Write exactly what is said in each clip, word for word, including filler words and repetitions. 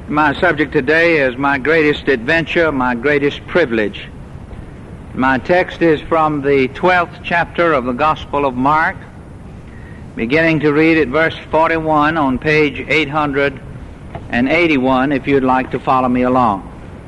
My subject today is my greatest adventure, my greatest privilege. My text is from the twelfth chapter of the Gospel of Mark, beginning to read at verse forty-one on page eight hundred eighty-one, if you'd like to follow me along.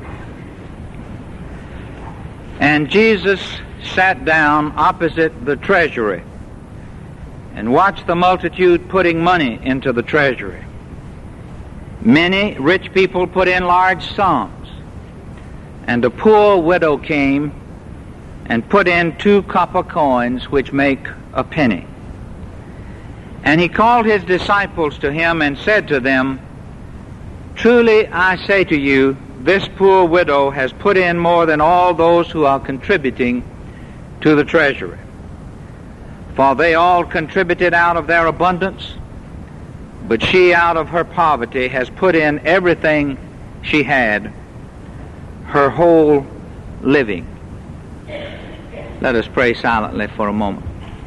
And Jesus sat down opposite the treasury and watched the multitude putting money into the treasury. Many rich people put in large sums, and a poor widow came and put in two copper coins, which make a penny. And he called his disciples to him and said to them, "Truly I say to you, this poor widow has put in more than all those who are contributing to the treasury. For they all contributed out of their abundance, but she out of her poverty has put in everything she had, her whole living." Let us pray silently for a moment.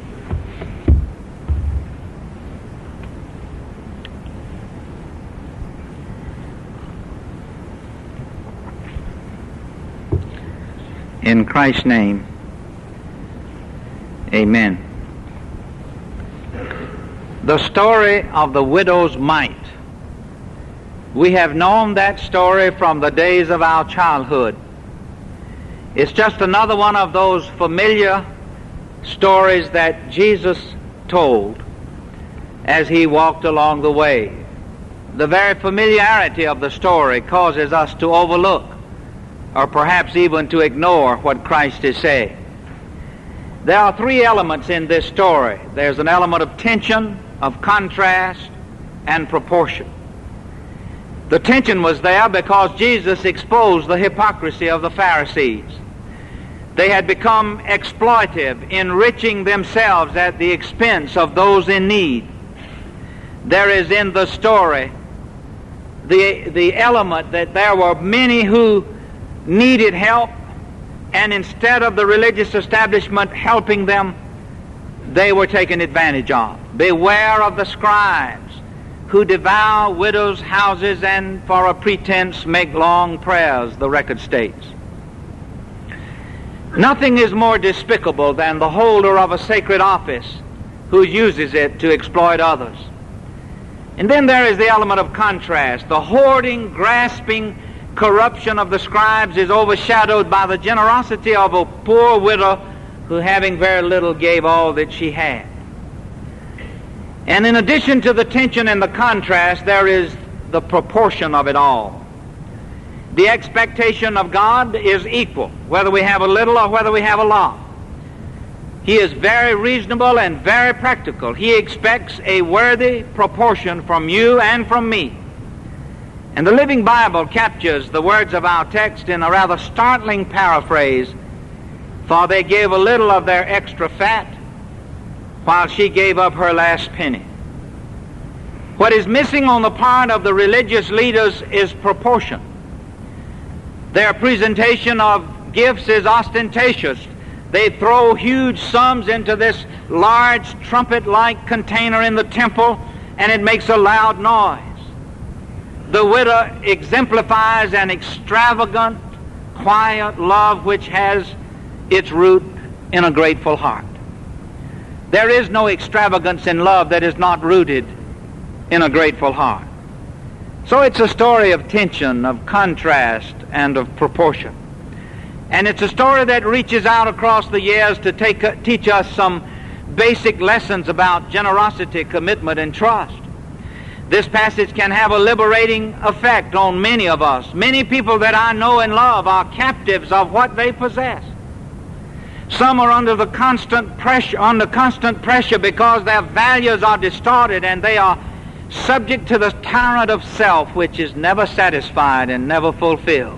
In Christ's name, amen. The story of the widow's mite. We have known that story from the days of our childhood. It's just another one of those familiar stories that Jesus told as he walked along the way. The very familiarity of the story causes us to overlook or perhaps even to ignore what Christ is saying. There are three elements in this story. There's an element of tension, of contrast, and proportion. The tension was there because Jesus exposed the hypocrisy of the Pharisees. They had become exploitive, enriching themselves at the expense of those in need. There is in the story the, the element that there were many who needed help, and instead of the religious establishment helping them, they were taken advantage of. Beware of the scribes who devour widows' houses and for a pretense make long prayers, the record states. Nothing is more despicable than the holder of a sacred office who uses it to exploit others. And then there is the element of contrast. The hoarding, grasping corruption of the scribes is overshadowed by the generosity of a poor widow who, having very little, gave all that she had. And in addition to the tension and the contrast, there is the proportion of it all. The expectation of God is equal, whether we have a little or whether we have a lot. He is very reasonable and very practical. He expects a worthy proportion from you and from me. And the Living Bible captures the words of our text in a rather startling paraphrase. For they gave a little of their extra fat, while she gave up her last penny. What is missing on the part of the religious leaders is proportion. Their presentation of gifts is ostentatious. They throw huge sums into this large trumpet-like container in the temple, and it makes a loud noise. The widow exemplifies an extravagant, quiet love which has its root in a grateful heart. There is no extravagance in love that is not rooted in a grateful heart. So it's a story of tension, of contrast, and of proportion. And it's a story that reaches out across the years to take, uh, teach us some basic lessons about generosity, commitment, and trust. This passage can have a liberating effect on many of us. Many people that I know and love are captives of what they possess. Some are under the constant pressure, under constant pressure because their values are distorted and they are subject to the tyrant of self, which is never satisfied and never fulfilled.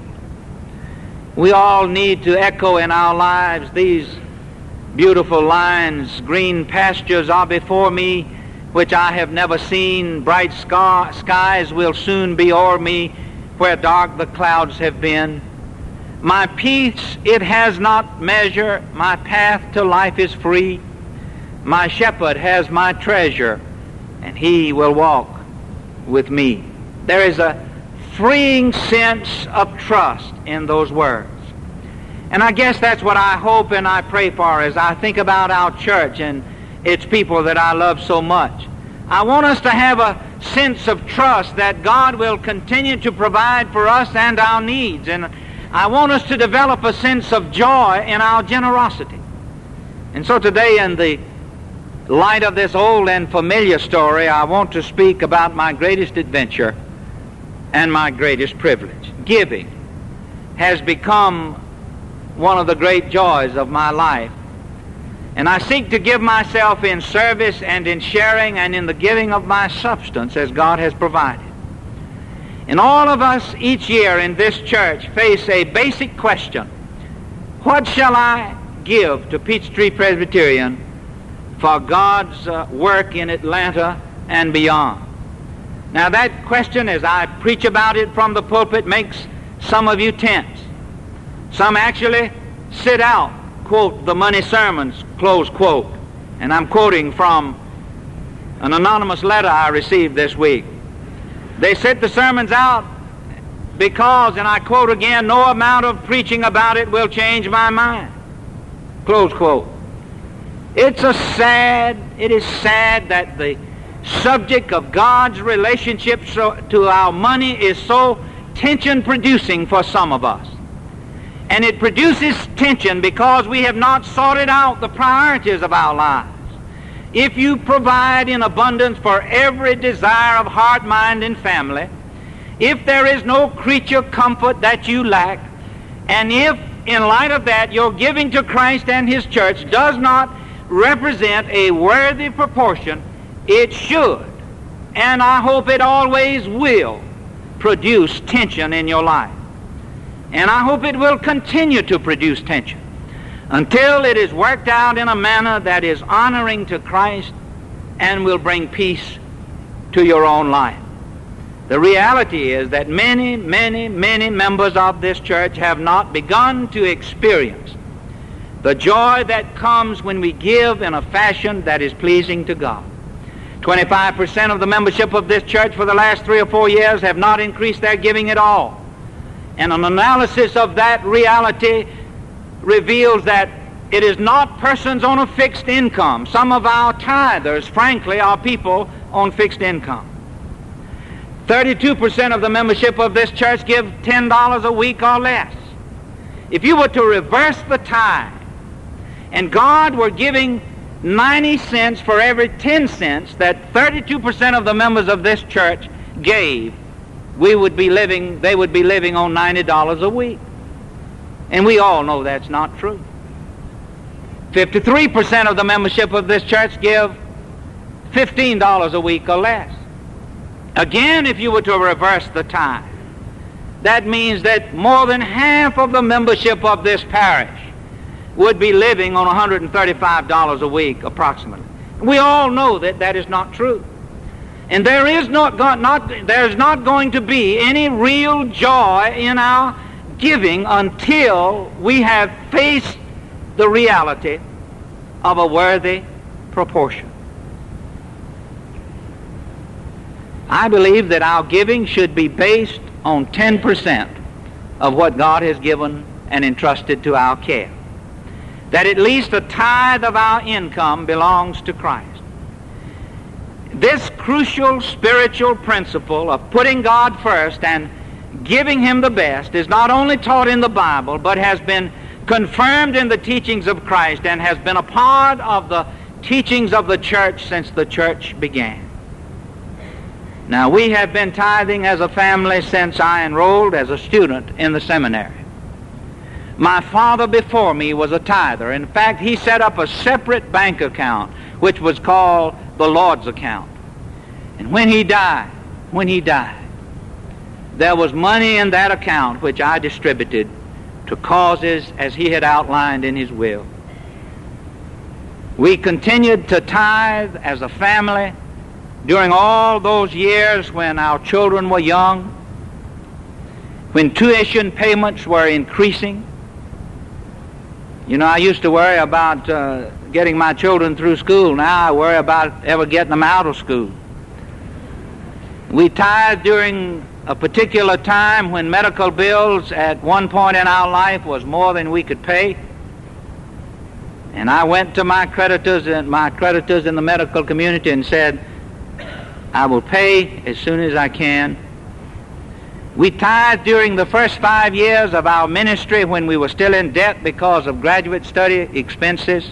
We all need to echo in our lives these beautiful lines. Green pastures are before me, which I have never seen. Bright sky, skies will soon be o'er me, where dark the clouds have been. My peace it has not measure, my path to life is free. My shepherd has my treasure, and he will walk with me. There is a freeing sense of trust in those words. And I guess that's what I hope and I pray for as I think about our church and its people that I love so much. I want us to have a sense of trust that God will continue to provide for us and our needs. And I want us to develop a sense of joy in our generosity. And so today, in the light of this old and familiar story, I want to speak about my greatest adventure and my greatest privilege. Giving has become one of the great joys of my life. And I seek to give myself in service and in sharing and in the giving of my substance as God has provided. And all of us each year in this church face a basic question: what shall I give to Peachtree Presbyterian for God's uh, work in Atlanta and beyond? Now that question, as I preach about it from the pulpit, makes some of you tense. Some actually sit out, quote, the money sermons, close quote. And I'm quoting from an anonymous letter I received this week. They sit the sermons out because, and I quote again, no amount of preaching about it will change my mind. Close quote. It's a sad, it is sad that the subject of God's relationship so, to our money is so tension-producing for some of us. And it produces tension because we have not sorted out the priorities of our lives. If you provide in abundance for every desire of heart, mind, and family, if there is no creature comfort that you lack, and if, in light of that, your giving to Christ and His church does not represent a worthy proportion, it should, and I hope it always will, produce tension in your life. And I hope it will continue to produce tension until it is worked out in a manner that is honoring to Christ and will bring peace to your own life. The reality is that many, many, many members of this church have not begun to experience the joy that comes when we give in a fashion that is pleasing to God. twenty-five percent of the membership of this church for the last three or four years have not increased their giving at all. And an analysis of that reality reveals that it is not persons on a fixed income. Some of our tithers, frankly, are people on fixed income. thirty-two percent of the membership of this church give ten dollars a week or less. If you were to reverse the tithe, and God were giving ninety cents for every ten cents that thirty-two percent of the members of this church gave, we would be living, they would be living on ninety dollars a week. And we all know that's not true. fifty-three percent of the membership of this church give fifteen dollars a week or less. Again, if you were to reverse the tithe, that means that more than half of the membership of this parish would be living on one hundred thirty-five dollars a week, approximately. We all know that that is not true. And there is not, not, there's not going to be any real joy in our giving until we have faced the reality of a worthy proportion. I believe that our giving should be based on ten percent of what God has given and entrusted to our care. That at least a tithe of our income belongs to Christ. This crucial spiritual principle of putting God first and giving Him the best is not only taught in the Bible, but has been confirmed in the teachings of Christ and has been a part of the teachings of the church since the church began. Now, we have been tithing as a family since I enrolled as a student in the seminary. My father before me was a tither. In fact, he set up a separate bank account, which was called the Lord's account. And when he died, when he died, there was money in that account which I distributed to causes as he had outlined in his will. We continued to tithe as a family during all those years when our children were young, when tuition payments were increasing. You know, I used to worry about uh, getting my children through school. Now I worry about ever getting them out of school. We tithed during a particular time when medical bills at one point in our life was more than we could pay. And I went to my creditors and my creditors in the medical community and said, I will pay as soon as I can. We tithed during the first five years of our ministry when we were still in debt because of graduate study expenses.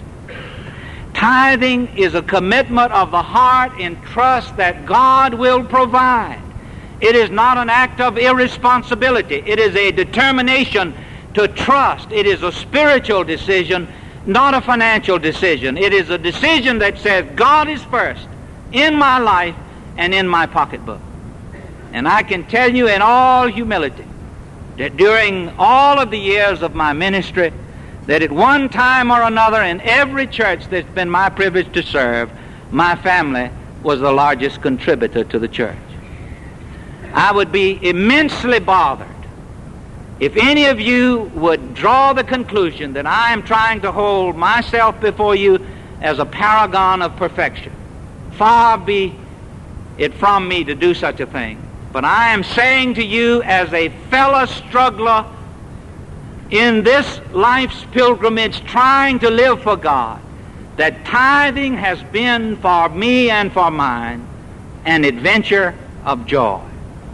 Tithing is a commitment of the heart in trust that God will provide. It is not an act of irresponsibility. It is a determination to trust. It is a spiritual decision, not a financial decision. It is a decision that says God is first in my life and in my pocketbook. And I can tell you in all humility that during all of the years of my ministry, that at one time or another in every church that's been my privilege to serve, my family was the largest contributor to the church. I would be immensely bothered if any of you would draw the conclusion that I am trying to hold myself before you as a paragon of perfection. Far be it from me to do such a thing. But I am saying to you as a fellow struggler in this life's pilgrimage trying to live for God, that tithing has been for me and for mine an adventure of joy.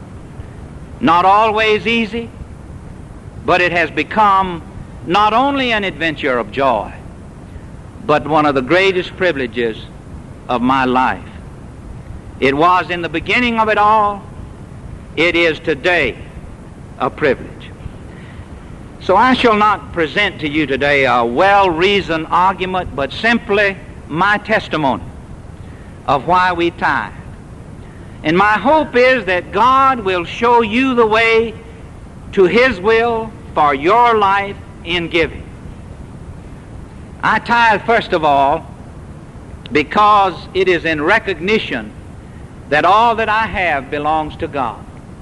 Not always easy, but it has become not only an adventure of joy, but one of the greatest privileges of my life. It was in the beginning of it all. It is today a privilege. So I shall not present to you today a well-reasoned argument, but simply my testimony of why we tithe. And my hope is that God will show you the way to His will for your life in giving. I tithe, first of all, because it is in recognition that all that I have belongs to God.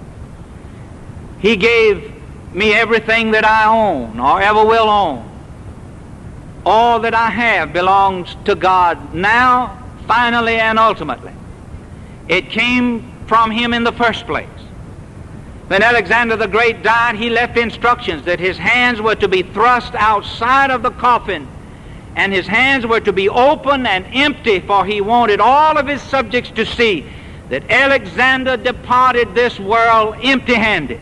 He gave me everything that I own or ever will own. All that I have belongs to God now, finally, and ultimately. It came from Him in the first place. When Alexander the Great died, he left instructions that his hands were to be thrust outside of the coffin, and his hands were to be open and empty, for he wanted all of his subjects to see that Alexander departed this world empty-handed.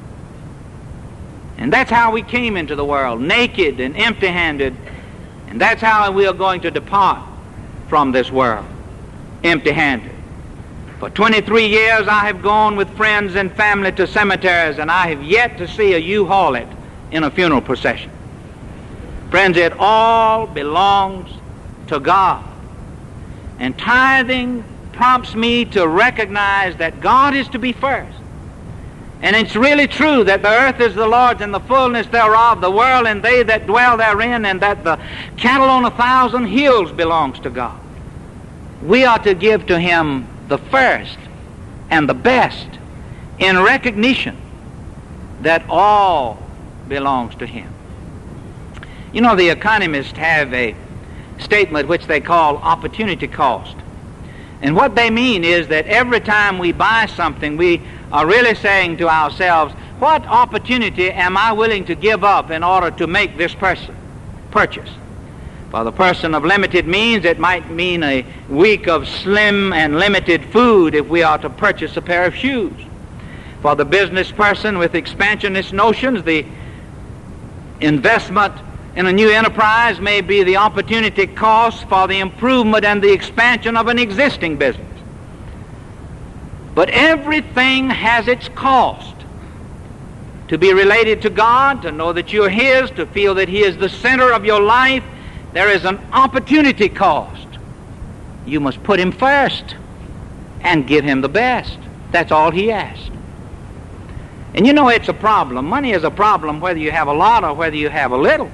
And that's how we came into the world, naked and empty-handed. And that's how we are going to depart from this world, empty-handed. For twenty-three years I have gone with friends and family to cemeteries, and I have yet to see a U-Haul-it in a funeral procession. Friends, it all belongs to God. And tithing prompts me to recognize that God is to be first. And it's really true that the earth is the Lord's and the fullness thereof, the world and they that dwell therein, and that the cattle on a thousand hills belongs to God. We are to give to Him the first and the best in recognition that all belongs to Him. You know, the economists have a statement which they call opportunity cost. And what they mean is that every time we buy something, we are really saying to ourselves, what opportunity am I willing to give up in order to make this person purchase? For the person of limited means, it might mean a week of slim and limited food if we are to purchase a pair of shoes. For the business person with expansionist notions, the investment in a new enterprise may be the opportunity cost for the improvement and the expansion of an existing business. But everything has its cost. To be related to God, to know that you're His, to feel that He is the center of your life, there is an opportunity cost. You must put Him first and give Him the best. That's all He asks. And you know it's a problem. Money is a problem whether you have a lot or whether you have a little.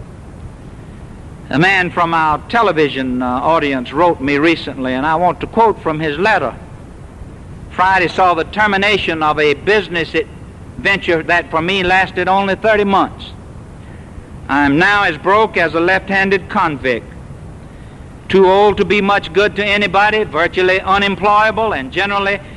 A man from our television uh, audience wrote me recently, and I want to quote from his letter. Friday saw the termination of a business venture that for me lasted only thirty months. I am now as broke as a left-handed convict, too old to be much good to anybody, virtually unemployable, and generally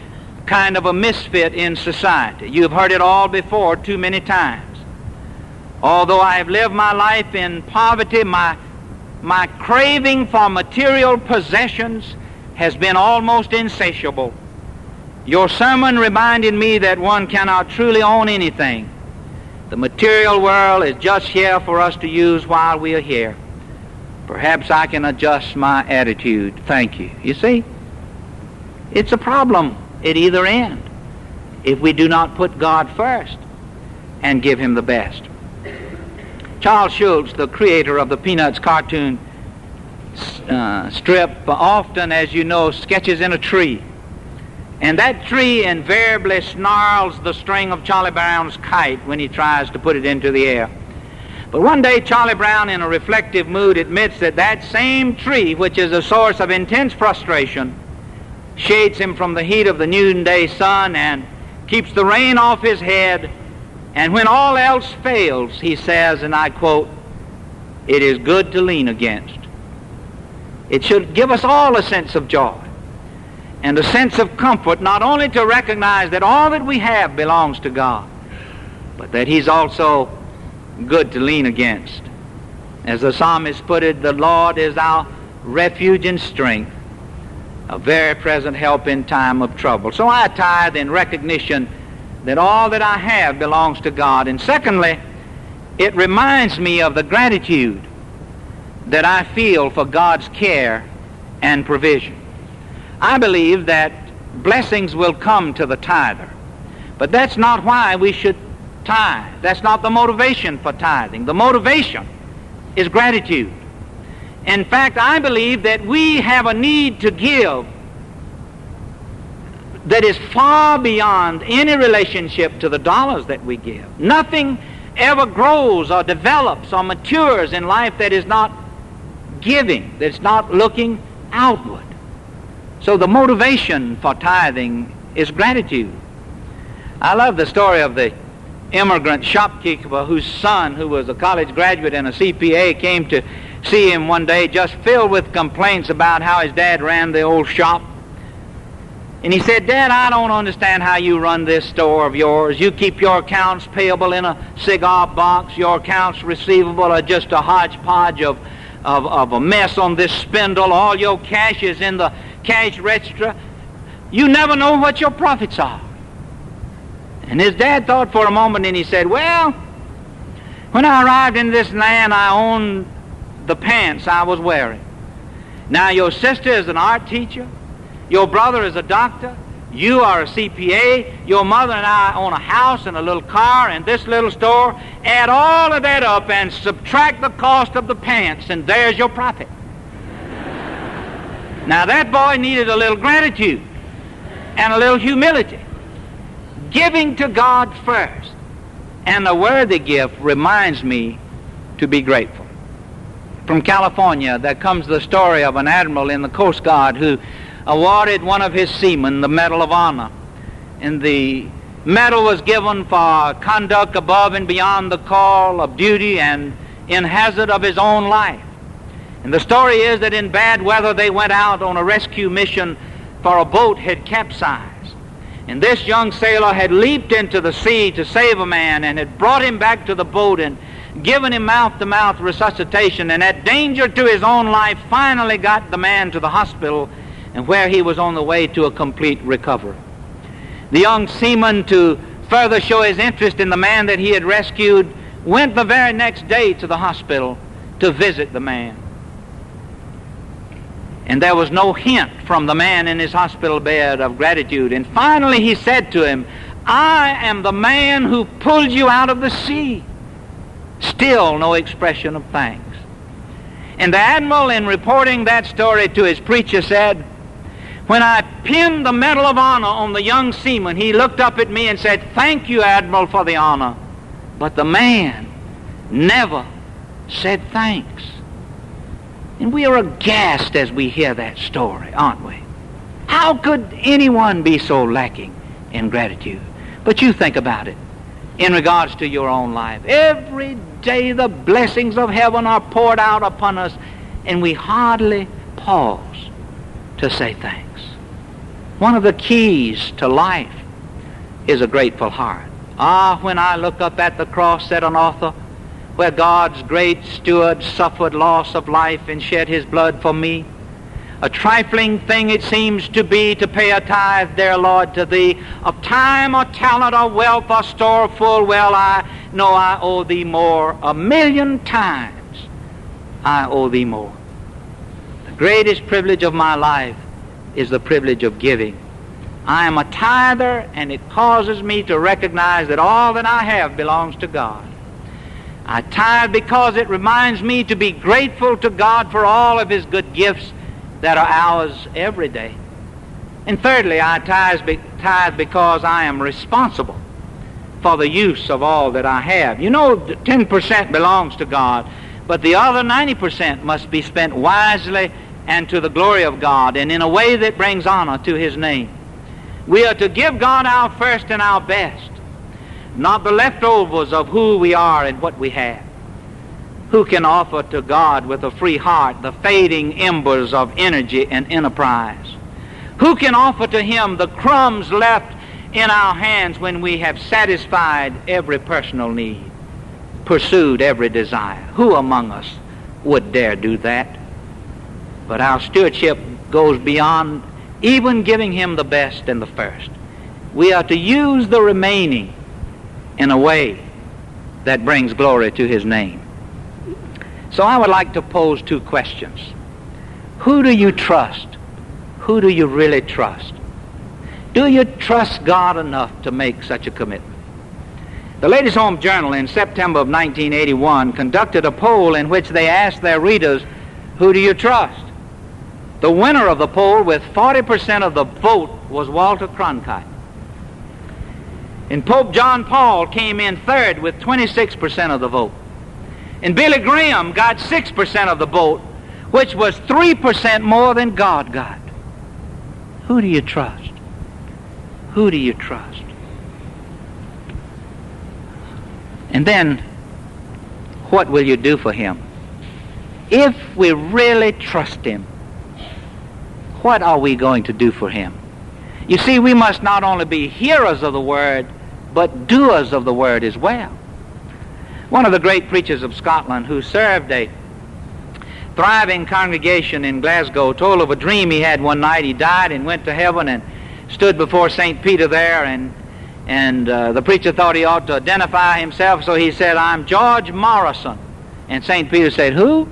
kind of a misfit in society. You've heard it all before too many times. Although I have lived my life in poverty, my, my craving for material possessions has been almost insatiable. Your sermon reminded me that one cannot truly own anything. The material world is just here for us to use while we are here. Perhaps I can adjust my attitude. Thank you. You see, it's a problem at either end if we do not put God first and give Him the best. Charles Schulz, the creator of the Peanuts cartoon uh, strip, often, as you know, sketches in a tree. And that tree invariably snarls the string of Charlie Brown's kite when he tries to put it into the air. But one day Charlie Brown, in a reflective mood, admits that that same tree, which is a source of intense frustration, shades him from the heat of the noonday sun and keeps the rain off his head. And when all else fails, he says, and I quote, "It is good to lean against." It should give us all a sense of joy and a sense of comfort, not only to recognize that all that we have belongs to God, but that He's also good to lean against. As the psalmist put it, the Lord is our refuge and strength, a very present help in time of trouble. So I tithe in recognition that all that I have belongs to God. And secondly, it reminds me of the gratitude that I feel for God's care and provision. I believe that blessings will come to the tither, but that's not why we should tithe. That's not the motivation for tithing. The motivation is gratitude. In fact, I believe that we have a need to give that is far beyond any relationship to the dollars that we give. Nothing ever grows or develops or matures in life that is not giving, that's not looking outward. So the motivation for tithing is gratitude. I love the story of the immigrant shopkeeper whose son, who was a college graduate and a C P A, came to see him one day just filled with complaints about how his dad ran the old shop. And he said, "Dad, I don't understand how you run this store of yours. You keep your accounts payable in a cigar box. Your accounts receivable are just a hodgepodge of, of, of a mess on this spindle. All your cash is in the cash register. You never know what your profits are." And his dad thought for a moment, and he said, "Well, when I arrived in this land, I owned the pants I was wearing. Now your sister is an art teacher. Your brother is a doctor. You are a C P A. Your mother and I own a house and a little car and this little store. Add all of that up and subtract the cost of the pants, and there's your profit." Now that boy needed a little gratitude and a little humility. Giving to God first and a worthy gift reminds me to be grateful. From California, there comes the story of an admiral in the Coast Guard who awarded one of his seamen the Medal of Honor. And the medal was given for conduct above and beyond the call of duty and in hazard of his own life. And the story is that in bad weather they went out on a rescue mission, for a boat had capsized. And this young sailor had leaped into the sea to save a man and had brought him back to the boat and given him mouth-to-mouth resuscitation, and at danger to his own life finally got the man to the hospital, and where he was on the way to a complete recovery. The young seaman, to further show his interest in the man that he had rescued, went the very next day to the hospital to visit the man. And there was no hint from the man in his hospital bed of gratitude. And finally he said to him, "I am the man who pulled you out of the sea." Still no expression of thanks. And the admiral, in reporting that story to his preacher, said, "When I pinned the Medal of Honor on the young seaman, he looked up at me and said, 'Thank you, Admiral, for the honor.' But the man never said thanks." And we are aghast as we hear that story, aren't we? How could anyone be so lacking in gratitude? But you think about it in regards to your own life. Every day the blessings of heaven are poured out upon us, and we hardly pause to say thanks. One of the keys to life is a grateful heart. Ah, when I look up at the cross, said an author, where God's great steward suffered loss of life and shed his blood for me, a trifling thing it seems to be to pay a tithe, dear Lord, to thee, of time or talent or wealth or store full well I know I owe thee more. A million times I owe thee more. The greatest privilege of my life is the privilege of giving. I am a tither, and it causes me to recognize that all that I have belongs to God. I tithe because it reminds me to be grateful to God for all of his good gifts that are ours every day. And thirdly, I tithe because I am responsible for the use of all that I have. You know, ten percent belongs to God, but the other ninety percent must be spent wisely and to the glory of God, and in a way that brings honor to his name. We are to give God our first and our best, not the leftovers of who we are and what we have. Who can offer to God with a free heart the fading embers of energy and enterprise? Who can offer to him the crumbs left in our hands when we have satisfied every personal need, pursued every desire? Who among us would dare do that? But our stewardship goes beyond even giving him the best and the first. We are to use the remaining in a way that brings glory to his name. So I would like to pose two questions. Who do you trust? Who do you really trust? Do you trust God enough to make such a commitment? The Ladies' Home Journal in September of nineteen eighty-one conducted a poll in which they asked their readers, who do you trust? The winner of the poll with forty percent of the vote was Walter Cronkite. And Pope John Paul came in third with twenty-six percent of the vote. And Billy Graham got six percent of the vote, which was three percent more than God got. Who do you trust? Who do you trust? And then, what will you do for him? If we really trust him, what are we going to do for him? You see, we must not only be hearers of the word, but doers of the word as well. One of the great preachers of Scotland who served a thriving congregation in Glasgow told of a dream he had one night. He died and went to heaven and stood before Saint Peter there, and and uh, the preacher thought he ought to identify himself, so he said, I'm George Morrison. And Saint Peter said, who?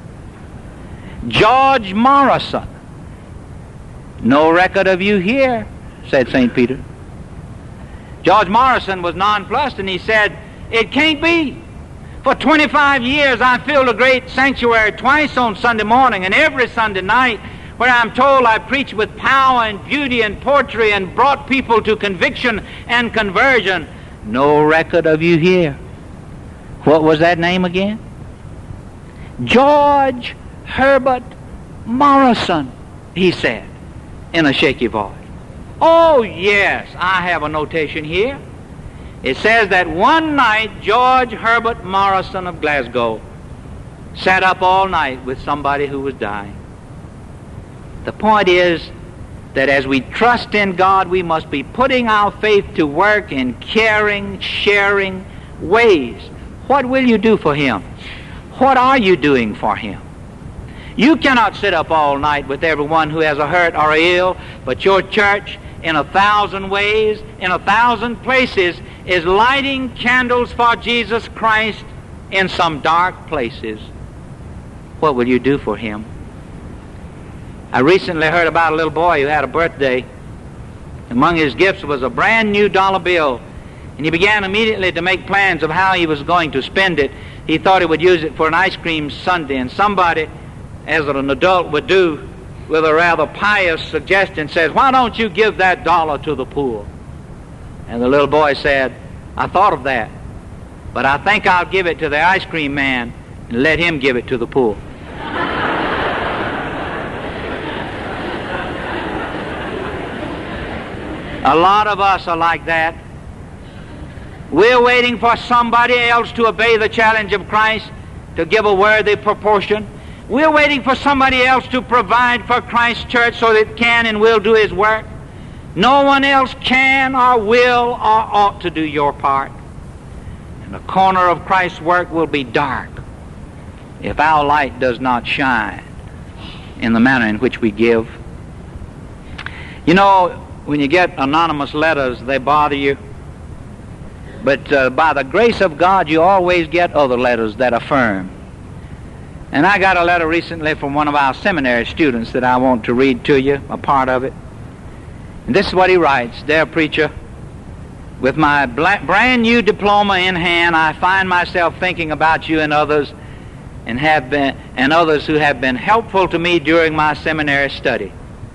George Morrison. No record of you here, said Saint Peter. George Morrison was nonplussed, and he said, it can't be. For twenty-five years I filled a great sanctuary twice on Sunday morning and every Sunday night, where I'm told I preached with power and beauty and poetry and brought people to conviction and conversion. No record of you here. What was that name again? George Herbert Morrison, he said in a shaky voice. Oh, yes, I have a notation here. It says that one night George Herbert Morrison of Glasgow sat up all night with somebody who was dying. The point is that as we trust in God, we must be putting our faith to work in caring, sharing ways. What will you do for him? What are you doing for him? You cannot sit up all night with everyone who has a hurt or ill, but your church, in a thousand ways, in a thousand places, is lighting candles for Jesus Christ in some dark places. What will you do for him? I recently heard about a little boy who had a birthday. Among his gifts was a brand new dollar bill, and he began immediately to make plans of how he was going to spend it. He thought he would use it for an ice cream sundae, and somebody, as an adult would do, with a rather pious suggestion, says, why don't you give that dollar to the poor? And the little boy said, I thought of that, but I think I'll give it to the ice cream man and let him give it to the poor. A lot of us are like that. We're waiting for somebody else to obey the challenge of Christ, to give a worthy proportion. We're waiting for somebody else to provide for Christ's church so that it can and will do his work. No one else can or will or ought to do your part. And the corner of Christ's work will be dark if our light does not shine in the manner in which we give. You know, when you get anonymous letters, they bother you. But uh, by the grace of God, you always get other letters that affirm. And I got a letter recently from one of our seminary students that I want to read to you, a part of it. And this is what he writes. Dear preacher, with my brand new diploma in hand, I find myself thinking about you and others and have been and others who have been helpful to me during my seminary study.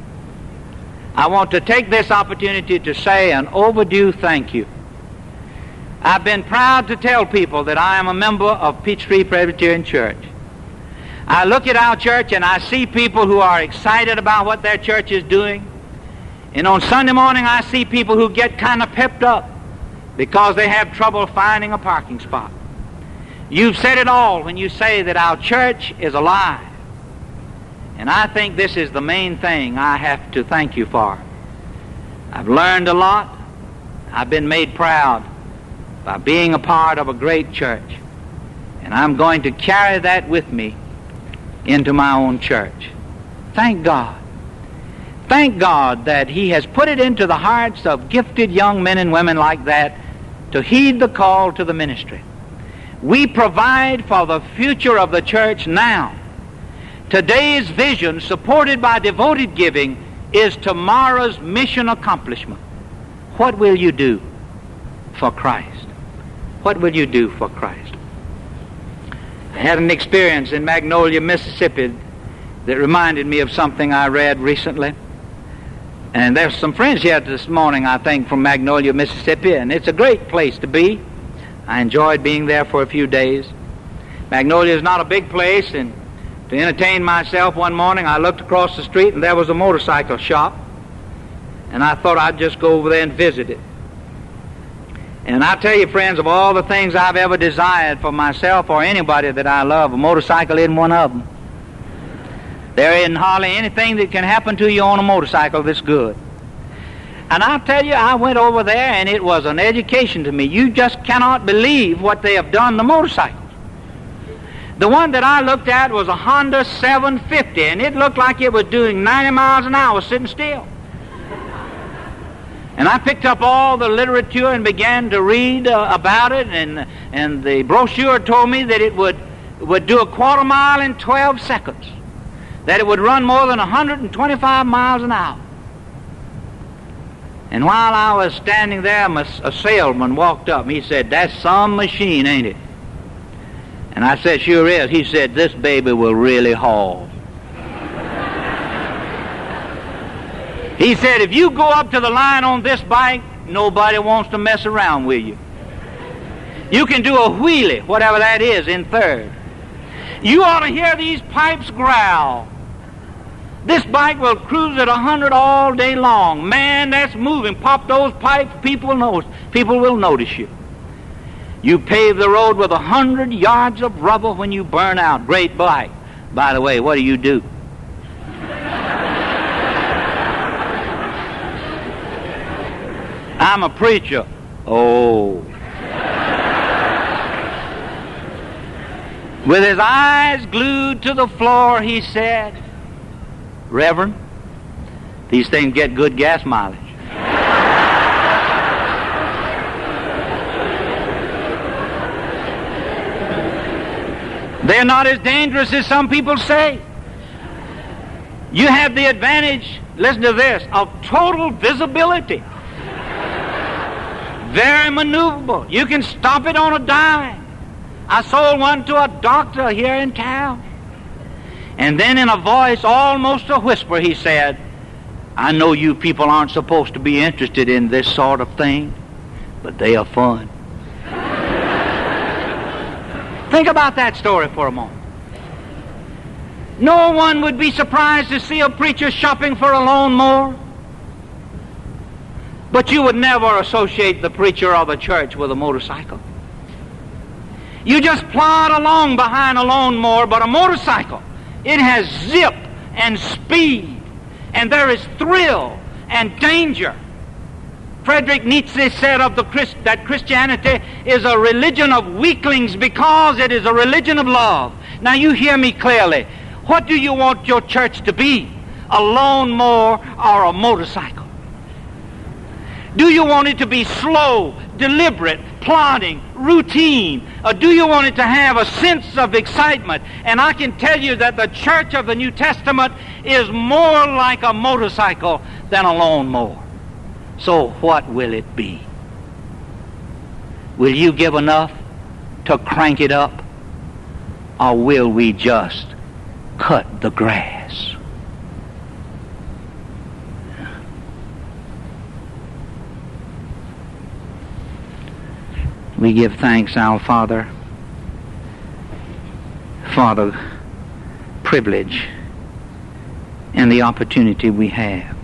I want to take this opportunity to say an overdue thank you. I've been proud to tell people that I am a member of Peachtree Presbyterian Church. I look at our church and I see people who are excited about what their church is doing. And on Sunday morning I see people who get kind of pepped up because they have trouble finding a parking spot. You've said it all when you say that our church is alive. And I think this is the main thing I have to thank you for. I've learned a lot. I've been made proud by being a part of a great church. And I'm going to carry that with me into my own church. Thank God. Thank God that He has put it into the hearts of gifted young men and women like that to heed the call to the ministry. We provide for the future of the church now. Today's vision, supported by devoted giving, is tomorrow's mission accomplishment. What will you do for Christ? What will you do for Christ? I had an experience in Magnolia, Mississippi that reminded me of something I read recently. And there's some friends here this morning, I think, from Magnolia, Mississippi, and it's a great place to be. I enjoyed being there for a few days. Magnolia is not a big place, and to entertain myself one morning, I looked across the street, and there was a motorcycle shop, and I thought I'd just go over there and visit it. And I tell you, friends, of all the things I've ever desired for myself or anybody that I love, a motorcycle isn't one of them. There isn't hardly anything that can happen to you on a motorcycle that's good. And I tell you, I went over there, and it was an education to me. You just cannot believe what they have done to motorcycles. The one that I looked at was a Honda seven fifty, and it looked like it was doing ninety miles an hour sitting still. And I picked up all the literature and began to read uh, about it, and and the brochure told me that it would would do a quarter mile in twelve seconds, that it would run more than one hundred twenty-five miles an hour. And while I was standing there, a salesman walked up, and he said, "That's some machine, ain't it?" And I said, "Sure is." He said, "This baby will really haul." He said, "If you go up to the line on this bike, nobody wants to mess around with you. You can do a wheelie, whatever that is, in third. You ought to hear these pipes growl. This bike will cruise at one hundred all day long. Man, that's moving. Pop those pipes, people notice. People will notice you. You pave the road with one hundred yards of rubber when you burn out. Great bike. By the way, what do you do?" "I'm a preacher." "Oh." With his eyes glued to the floor, he said, "Reverend, these things get good gas mileage." They're not as dangerous as some people say. You have the advantage, listen to this, of total visibility. Very maneuverable. You can stop it on a dime. I sold one to a doctor here in town. And then in a voice almost a whisper, he said, "I know you people aren't supposed to be interested in this sort of thing, but they are fun." Think about that story for a moment. No one would be surprised to see a preacher shopping for a lawnmower, but you would never associate the preacher or the church with a motorcycle. You just plod along behind a lawnmower, but a motorcycle, it has zip and speed, and there is thrill and danger Friedrich Nietzsche said of the Christ, that Christianity is a religion of weaklings because it is a religion of love. Now you hear me clearly. What do you want your church to be? A lawnmower or a motorcycle? Do you want it to be slow, deliberate, plodding, routine? Or do you want it to have a sense of excitement? And I can tell you that the church of the New Testament is more like a motorcycle than a lawnmower. So what will it be? Will you give enough to crank it up? Or will we just cut the grass? We give thanks, our Father, for the privilege and the opportunity we have